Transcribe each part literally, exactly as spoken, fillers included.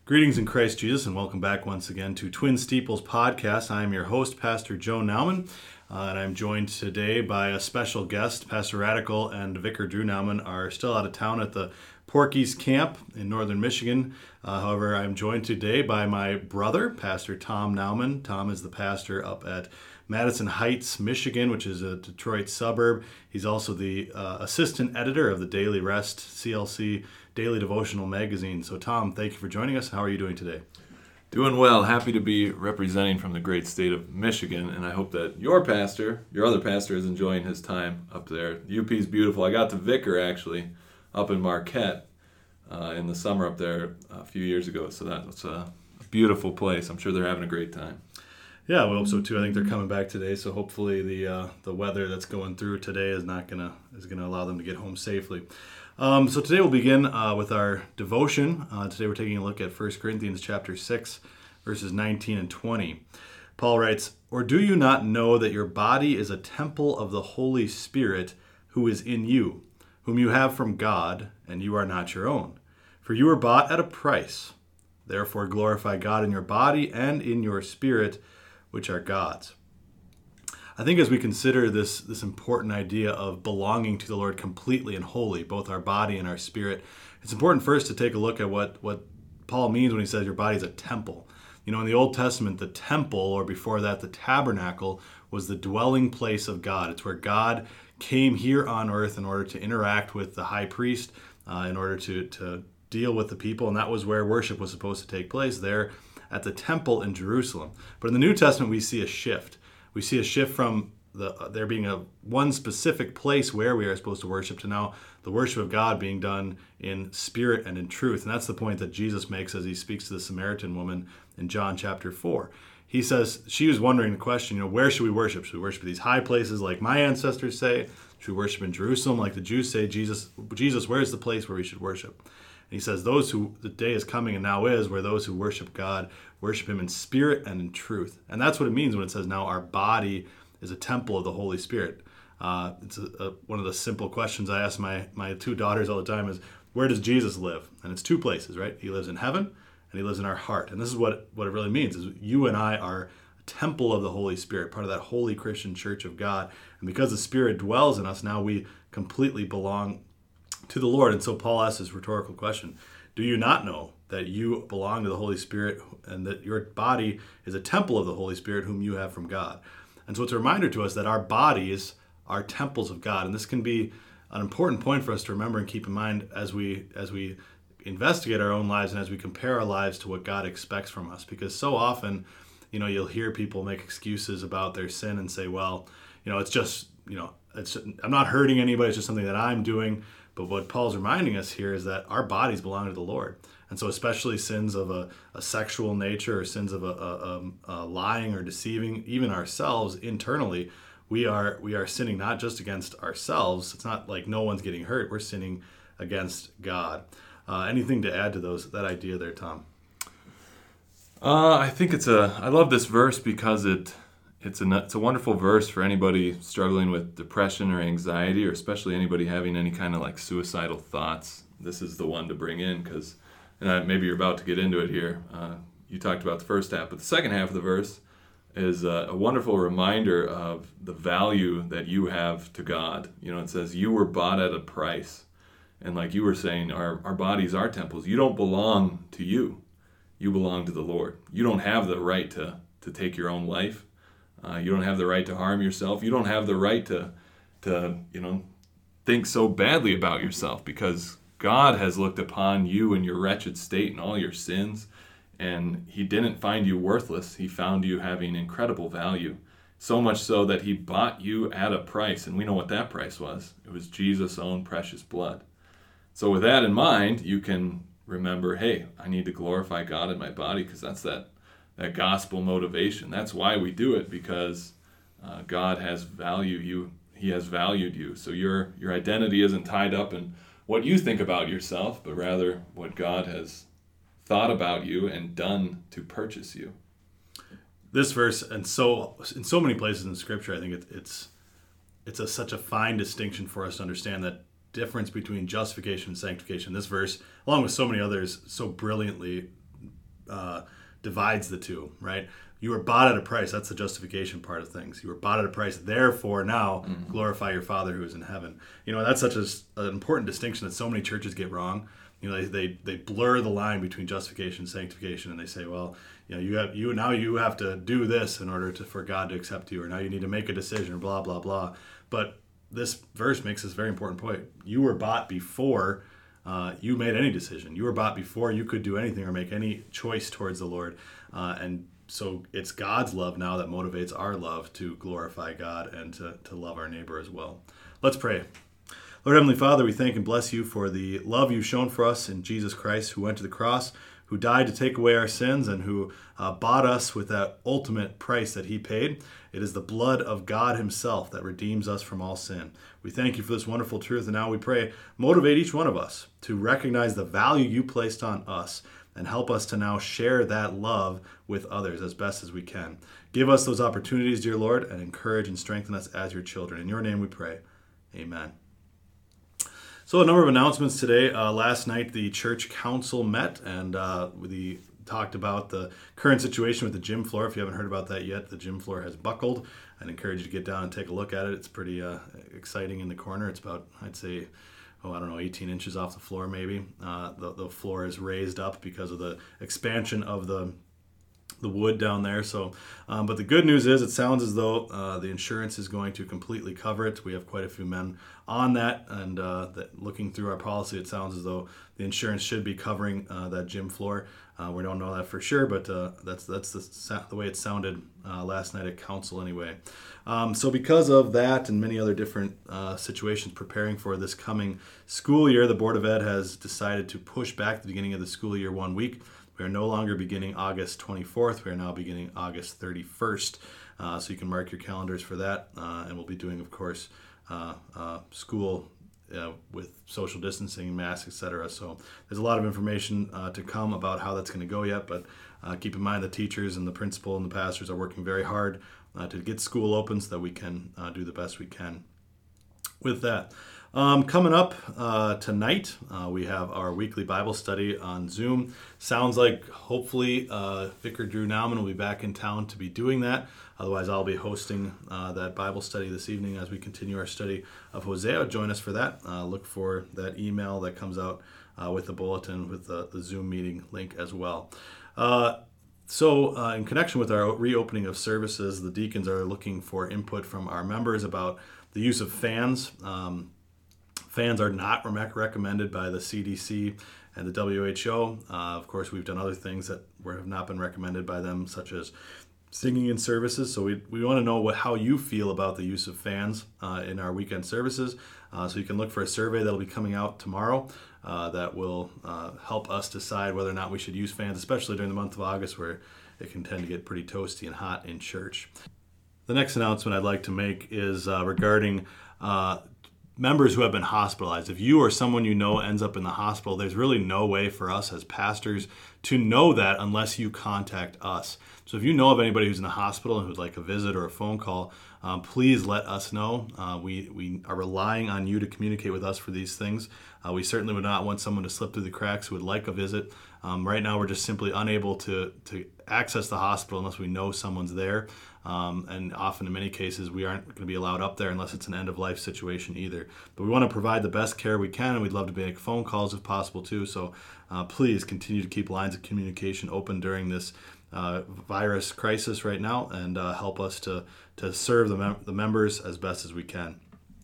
Greetings in Christ Jesus, and welcome back once again to Twin Steeples Podcast. I am your host, Pastor Joe Nauman, uh, and I'm joined today by a special guest. Pastor Radical and Vicar Drew Nauman are still out of town at the Porky's Camp in northern Michigan. Uh, however, I'm joined today by my brother, Pastor Tom Nauman. Tom is the pastor up at Madison Heights, Michigan, which is a Detroit suburb. He's also the uh, assistant editor of the Daily Rest, C L C Daily Devotional Magazine. So, Tom, thank you for joining us. How are you doing today? Doing well. Happy to be representing from the great state of Michigan, and I hope that your pastor, your other pastor, is enjoying his time up there. U P is beautiful. I got to vicar, actually, up in Marquette uh, in the summer up there a few years ago, so that's a beautiful place. I'm sure they're having a great time. Yeah, we hope so too. I think they're coming back today, so hopefully the uh, the weather that's going through today is not gonna is gonna allow them to get home safely. Um, so today we'll begin uh, with our devotion. Uh, today we're taking a look at First Corinthians chapter six, verses nineteen and twenty. Paul writes, "Or do you not know that your body is a temple of the Holy Spirit who is in you, whom you have from God, and you are not your own? For you were bought at a price. Therefore glorify God in your body and in your spirit, which are God's." I think as we consider this this important idea of belonging to the Lord completely and wholly, both our body and our spirit, it's important first to take a look at what, what Paul means when he says your body is a temple. You know, in the Old Testament, the temple, or before that, the tabernacle, was the dwelling place of God. It's where God came here on earth in order to interact with the high priest, uh, in order to, to deal with the people, and that was where worship was supposed to take place, there at the temple in Jerusalem. But in the New Testament, we see a shift. We see a shift from the, uh, there being a one specific place where we are supposed to worship to now the worship of God being done in spirit and in truth. And that's the point that Jesus makes as he speaks to the Samaritan woman in John chapter four. He says, she was wondering the question, you know, where should we worship? Should we worship at these high places like my ancestors say? Should we worship in Jerusalem like the Jews say? Jesus, Jesus, where's the place where we should worship? And he says, those who, the day is coming and now is, where those who worship God worship him in spirit and in truth. And that's what it means when it says now our body is a temple of the Holy Spirit. Uh, it's a, a, one of the simple questions I ask my, my two daughters all the time is, where does Jesus live? And it's two places, right? He lives in heaven and he lives in our heart. And this is what, what it really means, is you and I are a temple of the Holy Spirit, part of that holy Christian church of God. And because the Spirit dwells in us, now we completely belong to the Lord. And so Paul asks this rhetorical question, do you not know that you belong to the Holy Spirit and that your body is a temple of the Holy Spirit whom you have from God? And so it's a reminder to us that our bodies are temples of God. And this can be an important point for us to remember and keep in mind as we as we investigate our own lives and as we compare our lives to what God expects from us. Because so often, you know, you'll hear people make excuses about their sin and say, well, you know, it's just, you know, it's I'm not hurting anybody, it's just something that I'm doing. But what Paul's reminding us here is that our bodies belong to the Lord. And so especially sins of a, a sexual nature or sins of a, a, a lying or deceiving, even ourselves internally, we are we are sinning not just against ourselves. It's not like no one's getting hurt. We're sinning against God. Uh, anything to add to those that idea there, Tom? Uh, I think it's a, I love this verse because it It's a, it's a wonderful verse for anybody struggling with depression or anxiety, or especially anybody having any kind of like suicidal thoughts. This is the one to bring in because, and maybe you're about to get into it here. Uh, you talked about the first half, but the second half of the verse is a, a wonderful reminder of the value that you have to God. You know, it says you were bought at a price. And like you were saying, our, our bodies are temples. You don't belong to you. You belong to the Lord. You don't have the right to, to take your own life. Uh, you don't have the right to harm yourself. You don't have the right to, to, you know, think so badly about yourself, because God has looked upon you in your wretched state and all your sins, and he didn't find you worthless. He found you having incredible value, so much so that he bought you at a price, and we know what that price was. It was Jesus' own precious blood. So with that in mind, you can remember, hey, I need to glorify God in my body, because that's that that gospel motivation. That's why we do it, because uh, God has value you. He has valued you. So your your identity isn't tied up in what you think about yourself, but rather what God has thought about you and done to purchase you. This verse, and so in so many places in Scripture, I think it, it's it's a, such a fine distinction for us to understand that difference between justification and sanctification. This verse, along with so many others, so brilliantly uh, divides the two, right? You were bought at a price. That's the justification part of things. You were bought at a price. Therefore, now mm-hmm. glorify your Father who is in heaven. You know, that's such a, an important distinction that so many churches get wrong. You know, they, they they blur the line between justification and sanctification, and they say, well, you know, you have you now you have to do this in order to for God to accept you, or now you need to make a decision, or blah blah blah. But this verse makes this very important point. You were bought before uh, you made any decision. You were bought before you could do anything or make any choice towards the Lord, uh, and so it's God's love now that motivates our love to glorify God and to, to love our neighbor as well. Let's pray. Lord Heavenly Father, we thank and bless you for the love you've shown for us in Jesus Christ, who went to the cross, who died to take away our sins, and who uh, bought us with that ultimate price that he paid. It is the blood of God himself that redeems us from all sin. We thank you for this wonderful truth, and now we pray, motivate each one of us to recognize the value you placed on us, and help us to now share that love with others as best as we can. Give us those opportunities, dear Lord, and encourage and strengthen us as your children. In your name we pray. Amen. So a number of announcements today. Uh, last night the church council met, and uh, we talked about the current situation with the gym floor. If you haven't heard about that yet, the gym floor has buckled. I'd encourage you to get down and take a look at it. It's pretty uh, exciting in the corner. It's about, I'd say, oh, I don't know, eighteen inches off the floor maybe. Uh, the, the floor is raised up because of the expansion of the the wood down there. So, um, but the good news is it sounds as though uh, the insurance is going to completely cover it. We have quite a few men on that, and uh, that looking through our policy, it sounds as though the insurance should be covering uh, that gym floor. Uh, we don't know that for sure, but uh, that's that's the, the way it sounded uh, last night at council anyway. Um, so because of that and many other different uh, situations preparing for this coming school year, the Board of Ed has decided to push back the beginning of the school year one week. We are no longer beginning August twenty-fourth. We are now beginning August thirty-first. Uh, so you can mark your calendars for that. Uh, and we'll be doing, of course, uh, uh, school uh, with social distancing, masks, et cetera. So there's a lot of information uh, to come about how that's going to go yet. But uh, keep in mind the teachers and the principal and the pastors are working very hard uh, to get school open so that we can uh, do the best we can with that. Um, coming up uh, tonight, uh, we have our weekly Bible study on Zoom. Sounds like hopefully uh, Vicar Drew Nauman will be back in town to be doing that. Otherwise, I'll be hosting uh, that Bible study this evening as we continue our study of Hosea. Join us for that. Uh, look for that email that comes out uh, with the bulletin with the, the Zoom meeting link as well. Uh, So uh, in connection with our reopening of services, the deacons are looking for input from our members about the use of fans. Um, fans are not rec- recommended by the C D C and the W H O. Uh, of course, we've done other things that were, have not been recommended by them, such as singing in services. So we we want to know what how you feel about the use of fans uh, in our weekend services. Uh, so you can look for a survey that'll be coming out tomorrow uh, that will uh, help us decide whether or not we should use fans, especially during the month of August where it can tend to get pretty toasty and hot in church. The next announcement I'd like to make is uh, regarding uh, members who have been hospitalized. If you or someone you know ends up in the hospital, there's really no way for us as pastors to know that unless you contact us. So if you know of anybody who's in the hospital and who'd like a visit or a phone call, um, please let us know. Uh, we, we are relying on you to communicate with us for these things. Uh, we certainly would not want someone to slip through the cracks who would like a visit. Um, right now, we're just simply unable to, to access the hospital unless we know someone's there. Um, and often, in many cases, we aren't going to be allowed up there unless it's an end-of-life situation either. But we want to provide the best care we can, and we'd love to make phone calls if possible too. So uh, please continue to keep lines of communication open during this uh, virus crisis right now, and uh, help us to to serve the mem- the members as best as we can.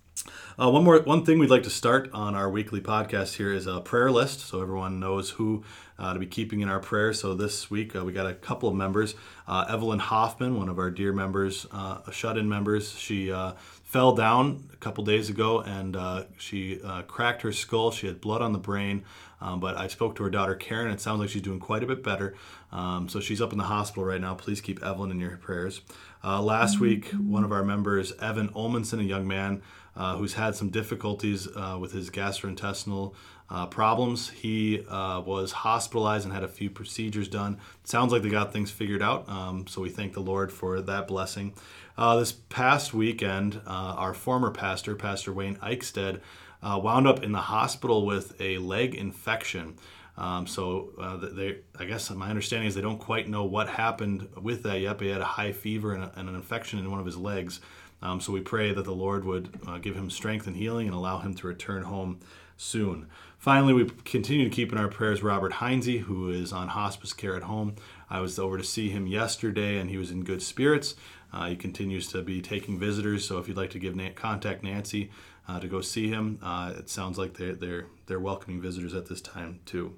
Uh, one more one thing we'd like to start on our weekly podcast here is a prayer list, so everyone knows who uh, to be keeping in our prayers. So this week uh, we got a couple of members. Uh, Evelyn Hoffman, one of our dear members, uh, shut-in members, she uh, fell down a couple days ago and uh, she uh, cracked her skull. She had blood on the brain, um, but I spoke to her daughter Karen. It sounds like she's doing quite a bit better. Um, so she's up in the hospital right now. Please keep Evelyn in your prayers. Uh, last week, one of our members, Evan Olmanson, a young man uh, who's had some difficulties uh, with his gastrointestinal uh, problems. He uh, was hospitalized and had a few procedures done. Sounds like they got things figured out, um, so we thank the Lord for that blessing. Uh, this past weekend, uh, our former pastor, Pastor Wayne Eichstead, uh, wound up in the hospital with a leg infection. Um, so uh, they, I guess my understanding is they don't quite know what happened with that yet, but he had a high fever and, a, and an infection in one of his legs. Um, so we pray that the Lord would uh, give him strength and healing and allow him to return home soon. Finally, we continue to keep in our prayers Robert Heinze, who is on hospice care at home. I was over to see him yesterday, and he was in good spirits. Uh, he continues to be taking visitors, so if you'd like to give Na- contact Nancy uh, to go see him, uh, it sounds like they're, they're, they're welcoming visitors at this time too.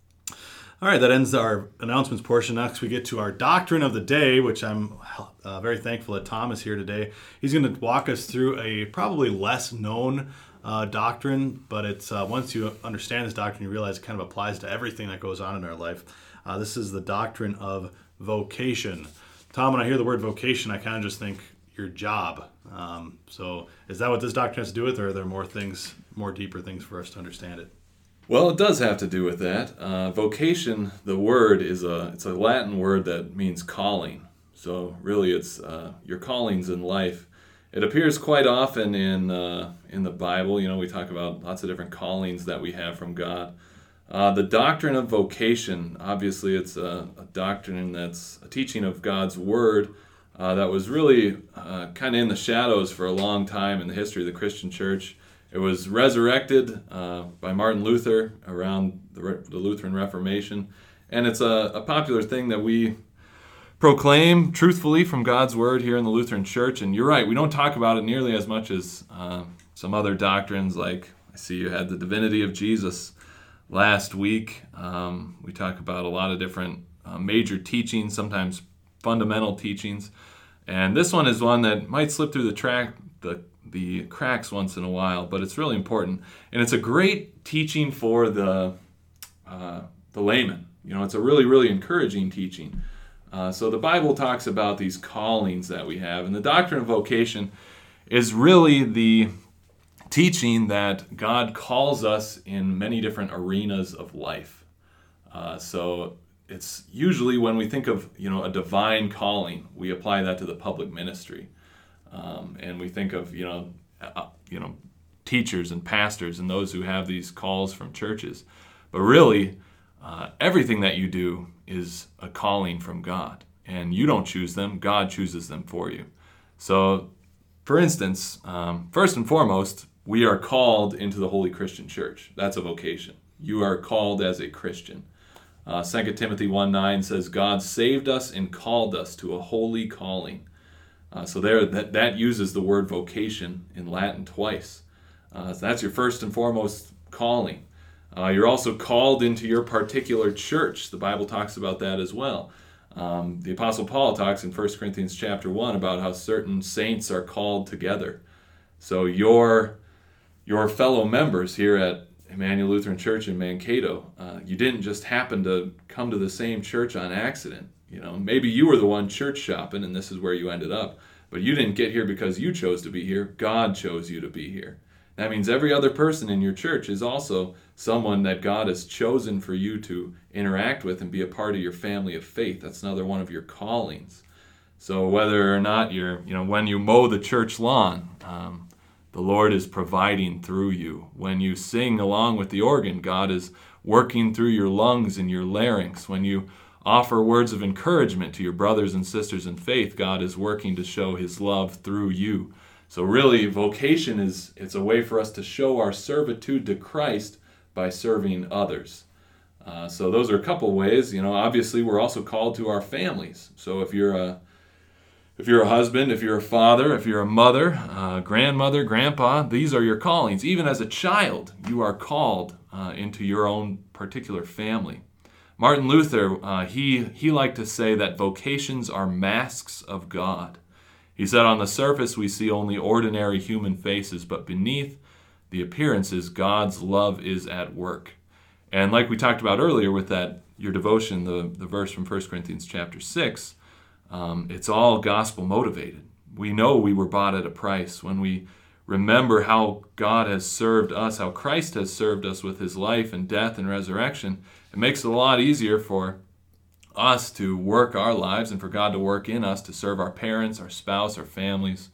All right, that ends our announcements portion. Next, we get to our doctrine of the day, which I'm uh, very thankful that Tom is here today. He's going to walk us through a probably less known uh, doctrine, but it's uh, once you understand this doctrine, you realize it kind of applies to everything that goes on in our life. Uh, this is the doctrine of vocation. Tom, when I hear the word vocation, I kind of just think your job. Um, so is that what this doctrine has to do with, or are there more things, more deeper things for us to understand it? Well, it does have to do with that. Uh, vocation, the word is a it's a Latin word that means calling. So really, it's uh, your callings in life. It appears quite often in uh, in the Bible. You know, we talk about lots of different callings that we have from God. Uh, the doctrine of vocation, obviously, it's a, a doctrine that's a teaching of God's word uh, that was really uh, kind of in the shadows for a long time in the history of the Christian church. It was resurrected uh, by Martin Luther around the, Re- the Lutheran Reformation, and it's a, a popular thing that we proclaim truthfully from God's Word here in the Lutheran Church. And you're right, we don't talk about it nearly as much as uh, some other doctrines, like I see you had the divinity of Jesus last week. Um, we talk about a lot of different uh, major teachings, sometimes fundamental teachings, and this one is one that might slip through the track, the the cracks once in a while, but it's really important, and it's a great teaching for the uh, the layman. You know, it's a really, really encouraging teaching. Uh, so the Bible talks about these callings that we have, and the doctrine of vocation is really the teaching that God calls us in many different arenas of life. Uh, so it's usually when we think of, you know, a divine calling, we apply that to the public ministry. Um, and we think of, you know, uh, you know, teachers and pastors and those who have these calls from churches. But really, uh, everything that you do is a calling from God. And you don't choose them, God chooses them for you. So, for instance, um, first and foremost, we are called into the Holy Christian Church. That's a vocation. You are called as a Christian. Uh, Second Timothy one nine says, God saved us and called us to a holy calling. Uh, so there, that, that uses the word vocation in Latin twice. Uh, so that's your first and foremost calling. Uh, you're also called into your particular church. The Bible talks about that as well. Um, the Apostle Paul talks in First Corinthians chapter one about how certain saints are called together. So your, your fellow members here at Emmanuel Lutheran Church in Mankato, uh, you didn't just happen to come to the same church on accident. You know, maybe you were the one church shopping and this is where you ended up. But you didn't get here because you chose to be here. God chose you to be here. That means every other person in your church is also someone that God has chosen for you to interact with and be a part of your family of faith. That's another one of your callings. So whether or not you're, you know, when you mow the church lawn, um, the Lord is providing through you. When you sing along with the organ, God is working through your lungs and your larynx. When you offer words of encouragement to your brothers and sisters in faith, God is working to show his love through you. So really, vocation is it's a way for us to show our servitude to Christ by serving others. Uh, so those are a couple ways. You know, obviously we're also called to our families. So if you're a if you're a husband, if you're a father, if you're a mother, uh, grandmother, grandpa, these are your callings. Even as a child, you are called uh, into your own particular family. Martin Luther, uh, he he liked to say that vocations are masks of God. He said, on the surface we see only ordinary human faces, but beneath the appearances, God's love is at work. And like we talked about earlier with that, your devotion, the, the verse from First Corinthians chapter six, um, it's all gospel motivated. We know we were bought at a price. When we remember how God has served us, how Christ has served us with his life and death and resurrection, it makes it a lot easier for us to work our lives and for God to work in us to serve our parents, our spouse, our families,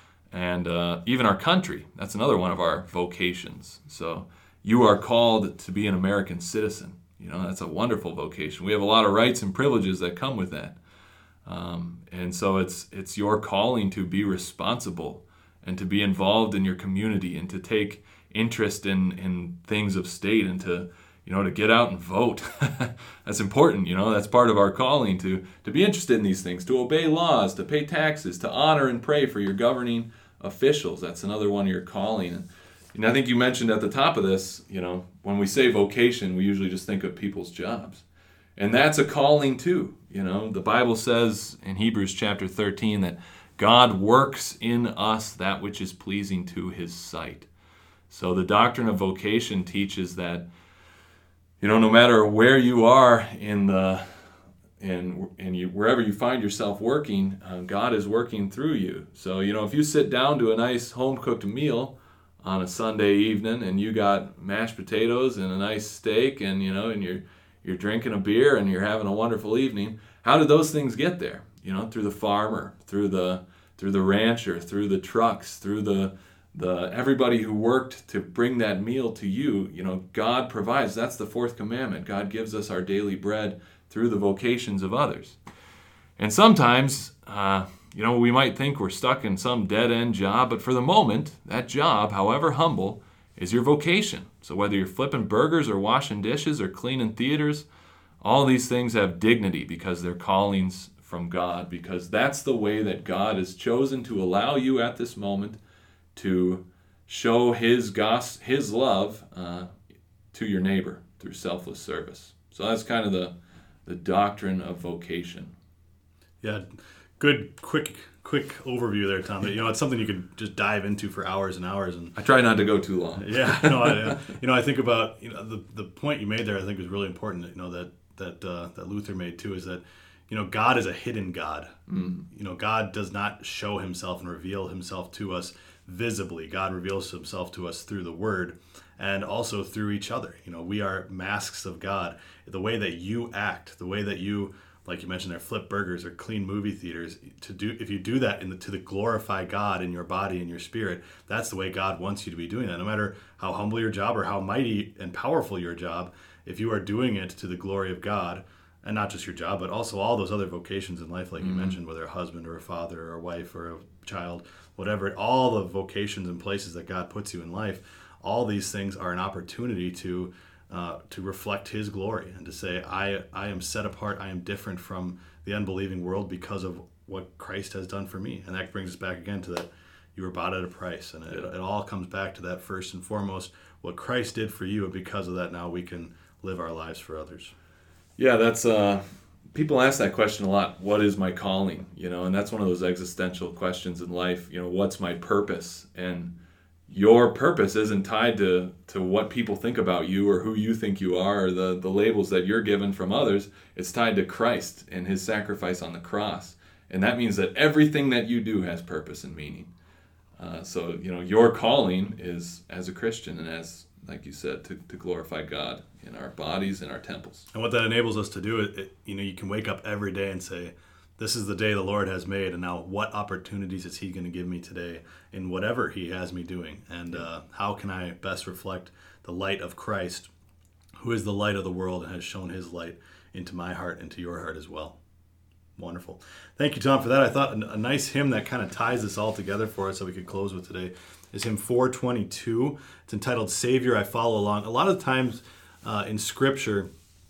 and uh, even our country. That's another one of our vocations. So you are called to be an American citizen. You know, that's a wonderful vocation. We have a lot of rights and privileges that come with that. Um, and so it's it's your calling to be responsible and to be involved in your community and to take interest in, in things of state and to, you know, to get out and vote. That's important, you know, that's part of our calling to, to be interested in these things, to obey laws, to pay taxes, to honor and pray for your governing officials. That's another one of your calling. And, and I think you mentioned at the top of this, you know, when we say vocation, we usually just think of people's jobs. And that's a calling too. You know, the Bible says in Hebrews chapter thirteen that God works in us that which is pleasing to his sight. So the doctrine of vocation teaches that, you know, no matter where you are in the, in, in you, wherever you find yourself working, uh, God is working through you. So, you know, if you sit down to a nice home-cooked meal on a Sunday evening and you got mashed potatoes and a nice steak and, you know, and you're, you're drinking a beer and you're having a wonderful evening, how did those things get there? You know, through the farmer, through the, through the rancher, through the trucks, through the, the everybody who worked to bring that meal to you. You know, God provides. That's the fourth commandment. God gives us our daily bread through the vocations of others. And sometimes, uh, you know, we might think we're stuck in some dead-end job, but for the moment, that job, however humble, is your vocation. So whether you're flipping burgers or washing dishes or cleaning theaters, all these things have dignity because they're callings from God, because that's the way that God has chosen to allow you at this moment to show his gos- his love uh, to your neighbor through selfless service. So that's kind of the, the doctrine of vocation. Yeah, good, quick, quick overview there, Tom. You know, it's something you could just dive into for hours and hours. And I try not to go too long. Yeah, no, I, uh, you know, I think about you know the the point you made there. I think was really important. You know that that uh, that Luther made too is that you know God is a hidden God. Mm. You know, God does not show himself and reveal himself to us visibly. God reveals himself to us through the Word and also through each other. You know, we are masks of God. The way that you act, the way that you, like you mentioned there, flip burgers or clean movie theaters, to do if you do that in the, to the glorify God in your body and your spirit, that's the way God wants you to be doing that. No matter how humble your job or how mighty and powerful your job, if you are doing it to the glory of God, and not just your job, but also all those other vocations in life, like mm-hmm. you mentioned, whether a husband or a father or a wife or a child, whatever, all the vocations and places that God puts you in life, all these things are an opportunity to uh, to reflect his glory and to say, I I am set apart, I am different from the unbelieving world because of what Christ has done for me. And that brings us back again to that you were bought at a price. And it, it all comes back to that first and foremost, what Christ did for you, and because of that now we can live our lives for others. Yeah, that's uh, people ask that question a lot. What is my calling? You know, and that's one of those existential questions in life. You know, what's my purpose? And your purpose isn't tied to, to what people think about you or who you think you are or the, the labels that you're given from others. It's tied to Christ and his sacrifice on the cross. And that means that everything that you do has purpose and meaning. Uh, so, you know, your calling is as a Christian and as, like you said, to, to glorify God in our bodies and our temples. And what that enables us to do, it, it, you know, you can wake up every day and say, this is the day the Lord has made, and now what opportunities is he going to give me today in whatever he has me doing? And uh, how can I best reflect the light of Christ, who is the light of the world and has shown his light into my heart and to your heart as well? Wonderful. Thank you, Tom, for that. I thought a, a nice hymn that kind of ties this all together for us so we could close with today is hymn four twenty-two. It's entitled, Savior, I Follow Along. A lot of times uh, in Scripture,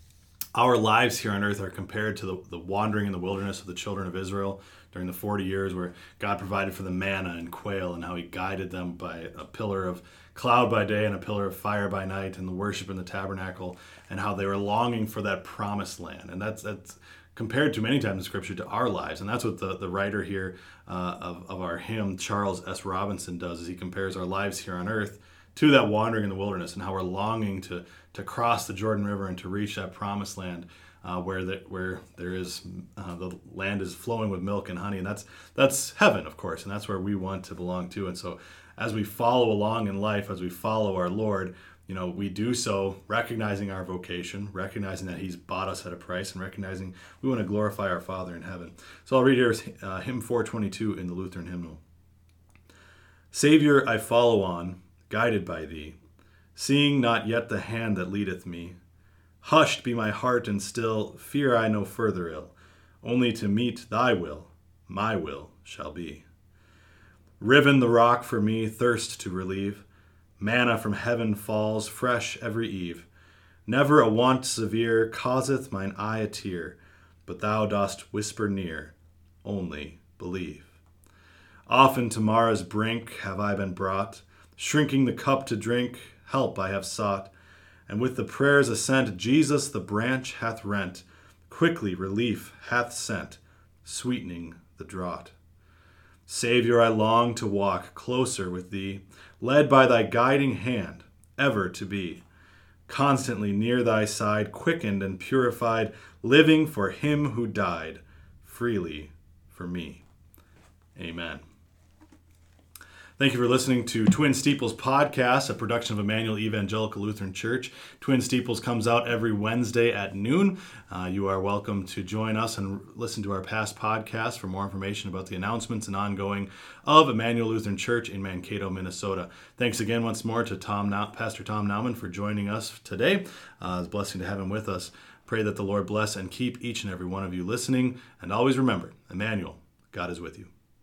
our lives here on earth are compared to the, the wandering in the wilderness of the children of Israel during the forty years where God provided for them manna and quail and how he guided them by a pillar of cloud by day and a pillar of fire by night and the worship in the tabernacle and how they were longing for that promised land. And that's that's compared to many times in Scripture to our lives. And that's what the, the writer here uh, of, of our hymn, Charles S. Robinson, does, is he compares our lives here on earth to that wandering in the wilderness and how we're longing to to cross the Jordan River and to reach that promised land uh, where the, where there is uh, the land is flowing with milk and honey, and that's that's heaven, of course, and that's where we want to belong to. And so, as we follow along in life, as we follow our Lord, you know, we do so recognizing our vocation, recognizing that He's bought us at a price, and recognizing we want to glorify our Father in heaven. So I'll read here uh, hymn four twenty-two in the Lutheran hymnal. Savior, I follow on, guided by Thee, seeing not yet the hand that leadeth me. Hushed be my heart and still, fear I no further ill. Only to meet thy will, my will shall be. Riven the rock for me, thirst to relieve. Manna from heaven falls fresh every eve. Never a want severe causeth mine eye a tear, but thou dost whisper near, only believe. Often to Mara's brink have I been brought, shrinking the cup to drink, help I have sought, and with the prayer's assent Jesus the branch hath rent, quickly relief hath sent, sweetening the draught. Saviour, I long to walk closer with thee, led by thy guiding hand, ever to be constantly near thy side, quickened and purified, living for him who died freely for me. Amen. Thank you for listening to Twin Steeples Podcast, a production of Emmanuel Evangelical Lutheran Church. Twin Steeples comes out every Wednesday at noon. Uh, you are welcome to join us and listen to our past podcasts for more information about the announcements and ongoing of Emmanuel Lutheran Church in Mankato, Minnesota. Thanks again once more to Tom, Pastor Tom Naumann for joining us today. Uh, it's a blessing to have him with us. Pray that the Lord bless and keep each and every one of you listening. And always remember, Emmanuel, God is with you.